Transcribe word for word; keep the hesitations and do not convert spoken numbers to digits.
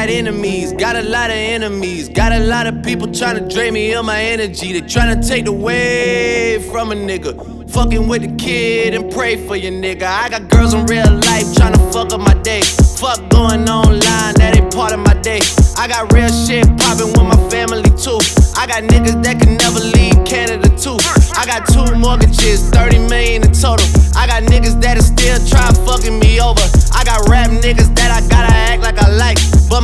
got enemies, got a lot of enemies. Got a lot of people tryna drain me of my energy. They tryna take away from a nigga. Fucking with the kid and pray for your nigga. I got girls in real life tryna fuck up my day. Fuck going online, that ain't part of my day. I got real shit poppin' with my family too. I got niggas that can never leave Canada too. I got two mortgages, thirty million in total. I got niggas that'll still try fucking me over. I got rap niggas that I gotta act like I